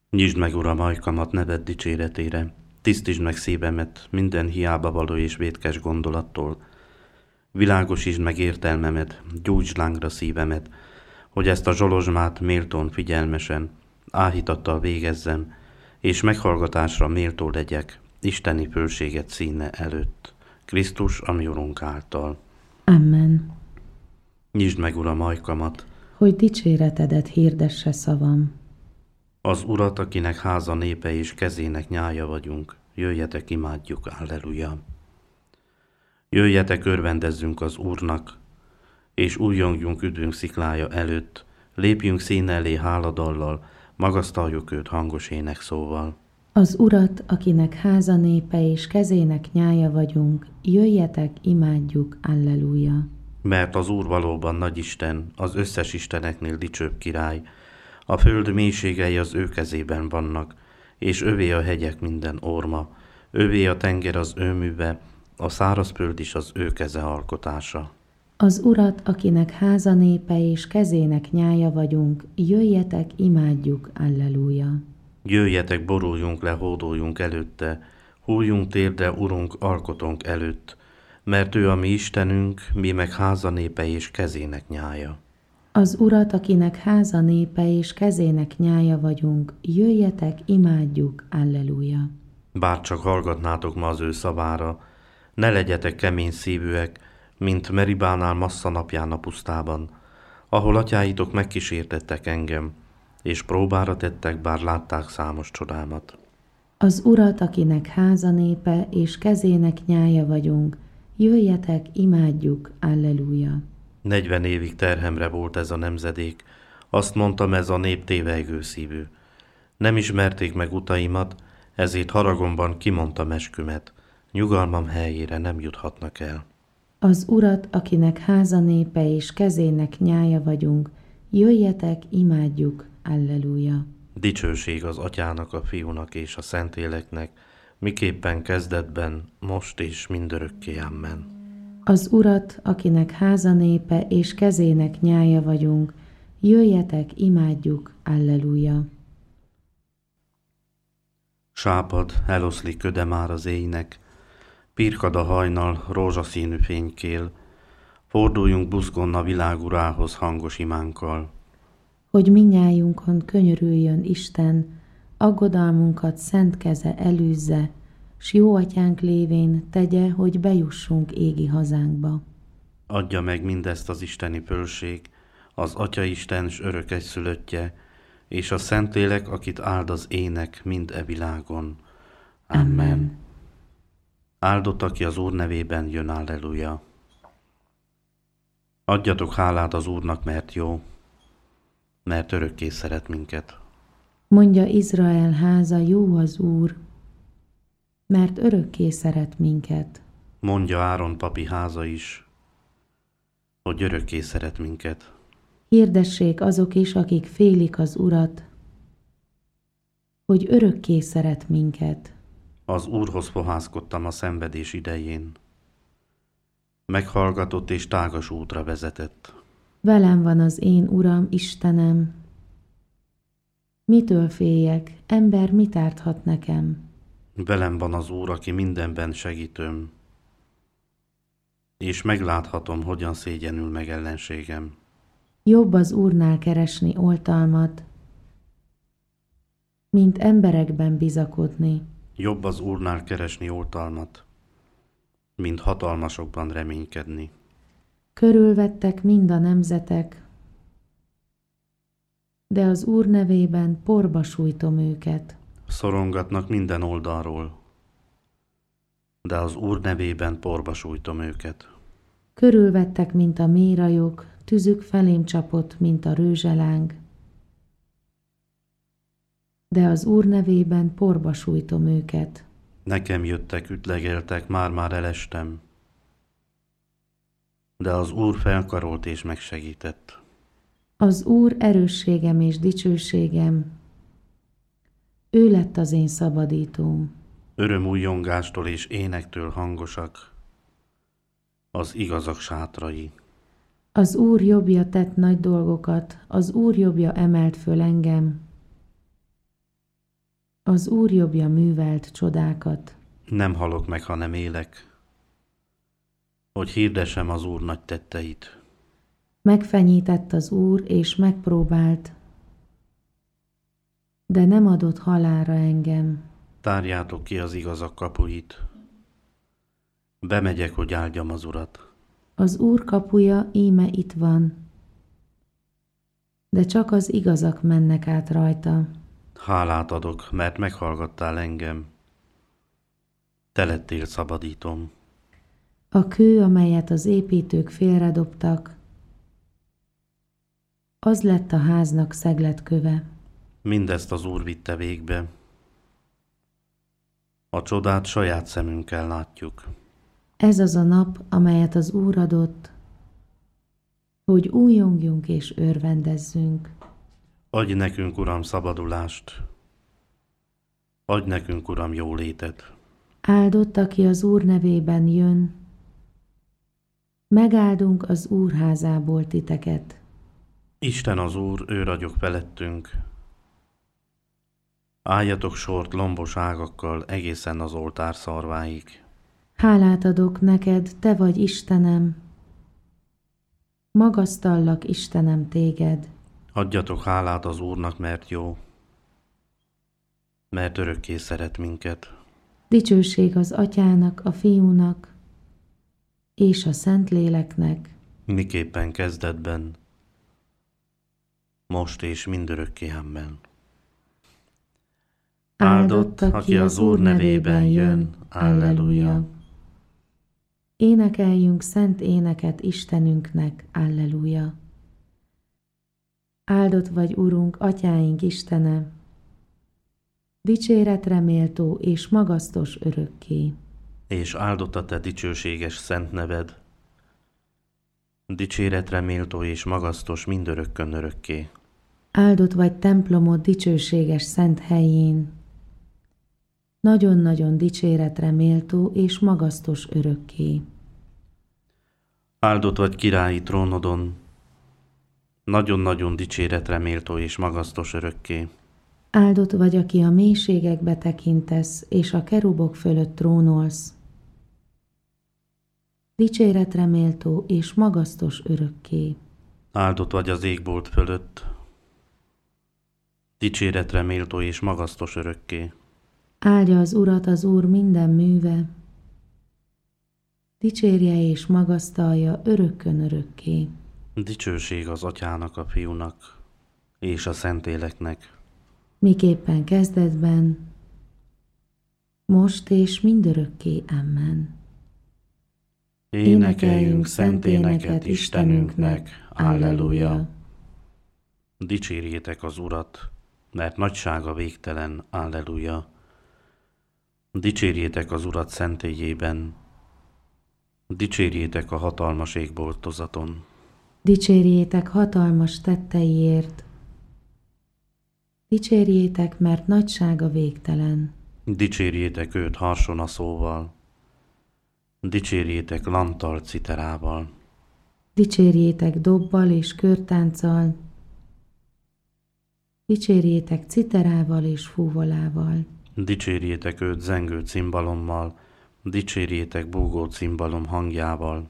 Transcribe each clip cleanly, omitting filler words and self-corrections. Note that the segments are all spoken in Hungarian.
Nyisd meg, Uram, ajkamat neved dicséretére, tisztítsd meg szívemet minden hiába való és vétkes gondolattól. Világosítsd meg értelmemet, gyújtsd lángra szívemet, hogy ezt a zsolozsmát méltón figyelmesen, áhítattal végezzem, és meghallgatásra méltó legyek isteni fölséget színe előtt, Krisztus, a mi Urunk által. Amen. Nyisd meg, Uram, ajkamat, Hogy dicséretedet hirdesse szavam. az Urat, akinek háza népe és kezének nyája vagyunk, jöjjetek, imádjuk, alleluja. Jöjjetek, örvendezzünk az Úrnak, és újjongjunk üdvünk sziklája előtt, lépjünk színe elé háladallal, magasztaljuk őt hangos énekszóval. Az Urat, akinek háza népe és kezének nyája vagyunk, jöjjetek, imádjuk, alleluja. Mert az Úr valóban nagy Isten, az összes isteneknél dicsőbb király, a föld mélységei az ő kezében vannak, és övé a hegyek minden orma, övé a tenger az ő műve, a szárazföld is az ő keze alkotása. Az Urat, akinek háza népe és kezének nyája vagyunk, jöjjetek, imádjuk, alleluja. Jöjjetek, boruljunk le, hódoljunk előtte, hújjunk térdre, Urunk, alkotónk előtt, mert ő a mi Istenünk, mi meg háza népe és kezének nyája. Az Urat, akinek háza népe és kezének nyája vagyunk, jöjjetek, imádjuk, alleluja. Bár csak hallgatnátok ma az ő szavára, ne legyetek kemény szívűek, mint Meribánál Massza napján a pusztában, ahol atyáitok megkísértettek engem, és próbára tettek, bár látták számos csodámat. Az Urat, akinek háza népe és kezének nyája vagyunk, jöjjetek, imádjuk, alleluja. 40 évig terhemre volt ez a nemzedék, azt mondtam, ez a nép tévejgő szívű. Nem ismerték meg utaimat, ezért haragomban kimondtam eskümet, nyugalmam helyére nem juthatnak el. Az Urat, akinek háza népe és kezének nyája vagyunk, jöjjetek, imádjuk, alleluja. Dicsőség az Atyának, a Fiúnak és a Szentléleknek, miképpen kezdetben, most és mindörökké. Amen. Az Urat, akinek háza népe és kezének nyája vagyunk, jöjjetek, imádjuk, alleluja. Sápad, eloszlik köde már az éjnek, pirkad a hajnal, rózsaszínű fénykél, forduljunk buzgón a világ urához hangos imánkkal. Hogy minnyájunkon könyörüljön Isten, aggodalmunkat szent keze elűzze, s jó atyánk lévén tegye, hogy bejussunk égi hazánkba. Adja meg mindezt az isteni fölség, az Atyaisten s örök egyszülöttje, és a Szentlélek, akit áld az ének mind e világon. Amen. Áldott, aki az Úr nevében jön, alleluja. Adjatok hálát az Úrnak, mert jó, mert örökké szeret minket. Mondja Izrael háza, jó az Úr, mert örökké szeret minket. Mondja Áron papi háza is, hogy örökké szeret minket. Hirdessék azok is, akik félik az Urat, hogy örökké szeret minket. Az Úrhoz fohászkodtam a szenvedés idején. Meghallgatott és tágas útra vezetett. Velem van az én Uram, Istenem. Mitől féljek? Ember mit árthat nekem? Velem van az Úr, aki mindenben segítőm, és megláthatom, hogyan szégyenül meg ellenségem. Jobb az Úrnál keresni oltalmat, mint emberekben bizakodni. Jobb az Úrnál keresni oltalmat, mint hatalmasokban reménykedni. Körülvettek mind a nemzetek, de az Úr nevében porba sújtom őket. Szorongatnak minden oldalról, de az Úr nevében porba sújtom őket. Körülvettek, mint a mérajok, tüzük felém csapott, mint a rőzseláng, de az Úr nevében porba sújtom őket. Nekem jöttek, ütlegeltek, már elestem, de az Úr felkarolt és megsegített. Az Úr erősségem és dicsőségem, ő lett az én szabadítóm. Örömújjongástól és énektől hangosak az igazak sátrai. Az Úr jobbja tett nagy dolgokat, az Úr jobbja emelt föl engem. Az Úr jobbja művelt csodákat. Nem halok meg, hanem élek, hogy hirdessem az Úr nagy tetteit. Megfenyített az Úr, és megpróbált, de nem adott halálra engem. Tárjátok ki az igazak kapuit. Bemegyek, hogy áldjam az Urat. Az Úr kapuja íme itt van, de csak az igazak mennek át rajta. Hálát adok, mert meghallgattál engem. Te lettél szabadítom. A kő, amelyet az építők félredobtak, az lett a háznak szegletköve. Mindezt az Úr vitte végbe. A csodát saját szemünkkel látjuk. Ez az a nap, amelyet az Úr adott, hogy újjongjunk és örvendezzünk. Adj nekünk, Uram, szabadulást. Adj nekünk, Uram, jólétet. Áldott, aki az Úr nevében jön. Megáldunk az Úr házából titeket. Isten az Úr, ő ragyog felettünk. Álljatok sort lombos ágakkal egészen az oltár szarváig. Hálát adok neked, te vagy Istenem. Magasztallak, Istenem, téged. Adjatok hálát az Úrnak, mert jó, mert örökké szeret minket. Dicsőség az Atyának, a Fiúnak és a Szentléleknek. Miképpen kezdetben, most és mindörökké, amen. Áldott, aki az Úr nevében jön, alleluja. Énekeljünk szent éneket Istenünknek, alleluja. Áldott vagy, Urunk, Atyáink Istene, dicséretre méltó és magasztos örökké. És áldott a te dicsőséges szent neved, dicséretre méltó és magasztos mindörökkön örökké. Áldott vagy templomod dicsőséges szent helyén, nagyon-nagyon dicséretre méltó és magasztos örökké. Áldott vagy királyi trónodon, nagyon-nagyon dicséretre méltó és magasztos örökké. Áldott vagy, aki a mélységekbe tekintesz, és a kerubok fölött trónolsz. Dicséretre méltó és magasztos örökké. Áldott vagy az égbolt fölött, dicséretre méltó és magasztos örökké. Áldja az Urat az Úr minden műve, dicsérje és magasztalja örökkön örökké. Dicsőség az Atyának, a Fiúnak és a Szentléleknek. Miképpen kezdetben, most és mindörökké, amen. Énekeljünk szent éneket Istenünknek, alleluja. Dicsérjétek az Urat, mert nagysága végtelen, alleluja. Dicsérjétek az Urat szentélyében, dicsérjétek a hatalmas égboltozaton. Dicsérjétek hatalmas tetteiért, dicsérjétek, mert nagysága végtelen. Dicsérjétek őt harsonaszóval, dicsérjétek lanttal, citerával. Dicsérjétek dobbal és körtánccal, dicsérjétek citerával és fúvolával. Dicsérjétek őt zengő cimbalommal, dicsérjétek búgó cimbalom hangjával.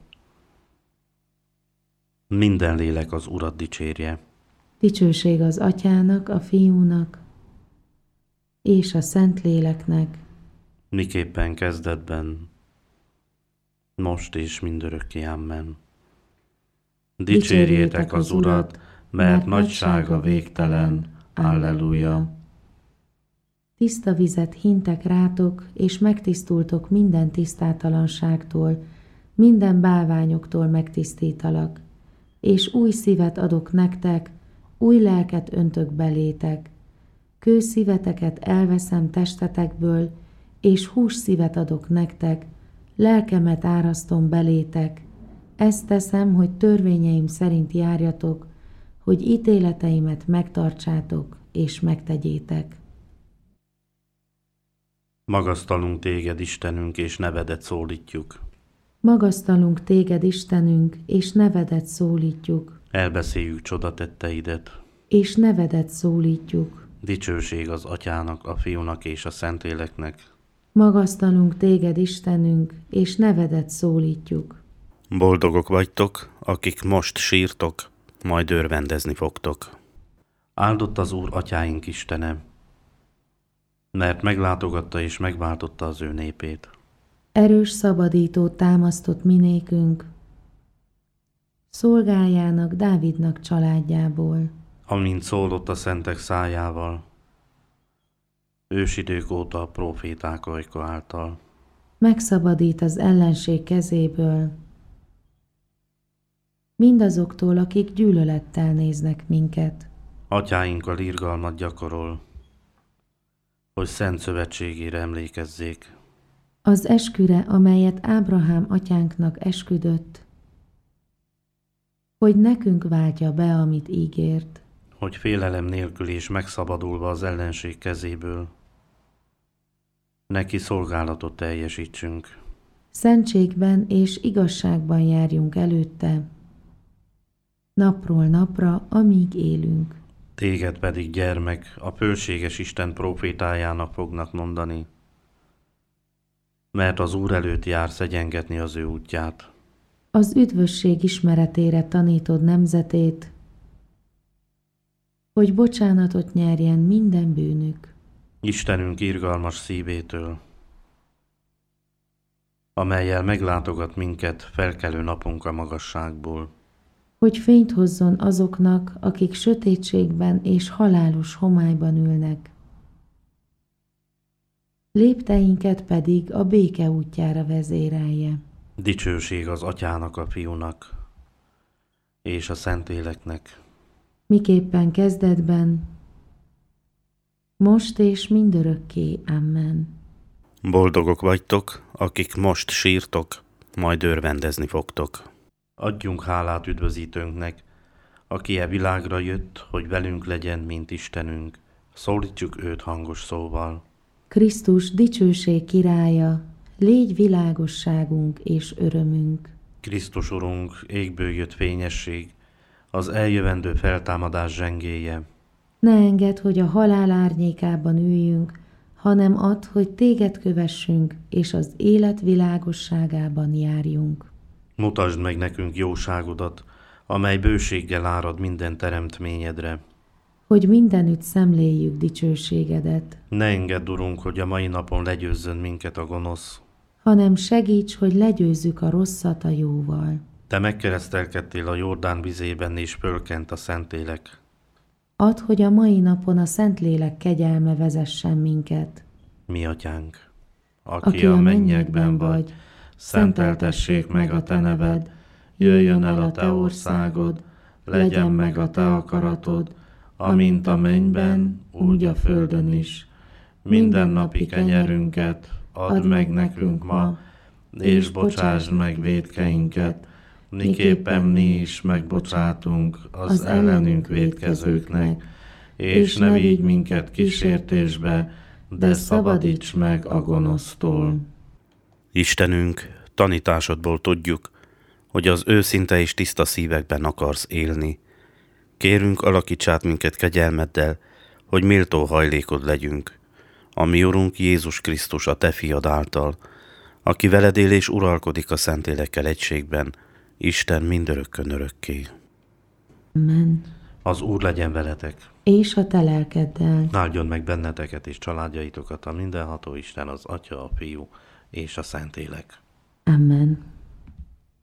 Minden lélek az Urat dicsérje. Dicsőség az Atyának, a Fiúnak és a Szentléleknek. Miképpen kezdetben, most és mindörökké, amen. Dicsérjétek az Urat, mert nagysága végtelen, alleluja. Tiszta vizet hintek rátok, és megtisztultok minden tisztátalanságtól, minden bálványoktól megtisztítalak, és új szívet adok nektek, új lelket öntök belétek. Kőszíveteket elveszem testetekből, és hússzívet adok nektek, lelkemet árasztom belétek. Ezt teszem, hogy törvényeim szerint járjatok, hogy ítéleteimet megtartsátok és megtegyétek. Magasztalunk téged, Istenünk, és nevedet szólítjuk. Magasztalunk téged, Istenünk, és nevedet szólítjuk. Elbeszéljük csodatetteidet. És nevedet szólítjuk. Dicsőség az Atyának, a Fiúnak és a Szentléleknek. Magasztalunk téged, Istenünk, és nevedet szólítjuk. Boldogok vagytok, akik most sírtok, majd örvendezni fogtok. Áldott az Úr Atyáink Istene, mert meglátogatta és megváltotta az ő népét. Erős szabadítót támasztott minékünk, szolgájának, Dávidnak családjából. Amint szólott a szentek szájával, ősidők óta a próféták ajka által. Megszabadít az ellenség kezéből, mindazoktól, akik gyűlölettel néznek minket. Atyáinkkal irgalmat gyakorol, hogy szent szövetségére emlékezzék. Az esküre, amelyet Ábrahám atyánknak esküdött, hogy nekünk váltja be, amit ígért. Hogy félelem nélkül és megszabadulva az ellenség kezéből, neki szolgálatot teljesítsünk. Szentségben és igazságban járjunk előtte, napról napra, amíg élünk. Téged pedig, gyermek, a bölséges Isten prófétájának fognak mondani, mert az Úr előtt jár szegyengetni az ő útját. Az üdvösség ismeretére tanítod nemzetét, hogy bocsánatot nyerjen minden bűnük. Istenünk irgalmas szívétől, amellyel meglátogat minket felkelő napunk a magasságból. Hogy fényt hozzon azoknak, akik sötétségben és halálos homályban ülnek. Lépteinket pedig a béke útjára vezérelje. Dicsőség az Atyának, a Fiúnak és a Szentléleknek. Miképpen kezdetben, most és mindörökké. Amen. Boldogok vagytok, akik most sírtok, majd örvendezni fogtok. Adjunk hálát üdvözítőnknek, aki e világra jött, hogy velünk legyen, mint Istenünk. Szólítsuk őt hangos szóval. Krisztus dicsőség királya, légy világosságunk és örömünk. Krisztus Urunk, égből jött fényesség, az eljövendő feltámadás zsengéje. Ne engedd, hogy a halál árnyékában üljünk, hanem add, hogy téged kövessünk, és az élet világosságában járjunk. Mutasd meg nekünk jóságodat, amely bőséggel árad minden teremtményedre. Hogy mindenütt szemléljük dicsőségedet, Ne engedd, Urunk, hogy a mai napon legyőzzön minket a gonosz. hanem segíts, hogy legyőzzük a rosszat a jóval. Te megkeresztelkedtél a Jordán vizében, és fölkent a Szentlélek. Add, hogy a mai napon a Szentlélek kegyelme vezessen minket. Mi Atyánk, Aki a mennyekben vagy, szenteltessék meg a te neved, jöjjön el a te országod, legyen meg a te akaratod, amint a mennyben, úgy a földön is. Mindennapi kenyerünket add meg nekünk ma, és bocsásd meg vétkeinket, miképpen mi is megbocsátunk az ellenünk vétkezőknek, és ne vigy minket kísértésbe, de szabadíts meg a gonosztól. Istenünk, tanításodból tudjuk, hogy az őszinte és tiszta szívekben akarsz élni. Kérünk, alakíts át minket kegyelmeddel, hogy méltó hajlékod legyünk. A mi Urunk Jézus Krisztus, a te fiad által, aki veled él és uralkodik a Szentlélekkel egységben, Isten mindörökkön örökké. Amen. Az Úr legyen veletek, És a te lelkeddel. áldjon meg benneteket és családjaitokat a mindenható Isten, az Atya, a Fiú és a Szentlélek. Amen.